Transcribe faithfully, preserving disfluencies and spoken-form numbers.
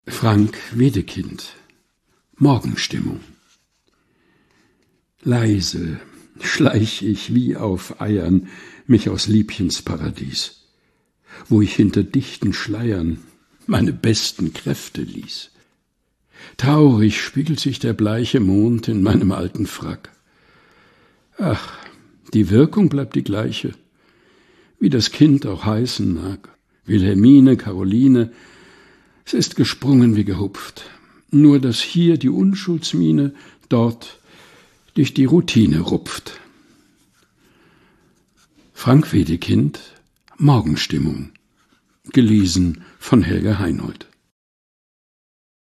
Frank Wedekind. Morgenstimmung. Leise schleich ich wie auf Eiern mich aus Liebchens Paradies, wo ich hinter dichten Schleiern meine besten Kräfte ließ. Traurig spiegelt sich der bleiche Mond in meinem alten Frack. Ach, die Wirkung bleibt die gleiche, wie das Kind auch heißen mag. Wilhelmine, Caroline, es ist gesprungen wie gehupft, nur dass hier die Unschuldsmine, dort durch die Routine rupft. Frank Wedekind, Morgenstimmung, gelesen von Helga Heinold.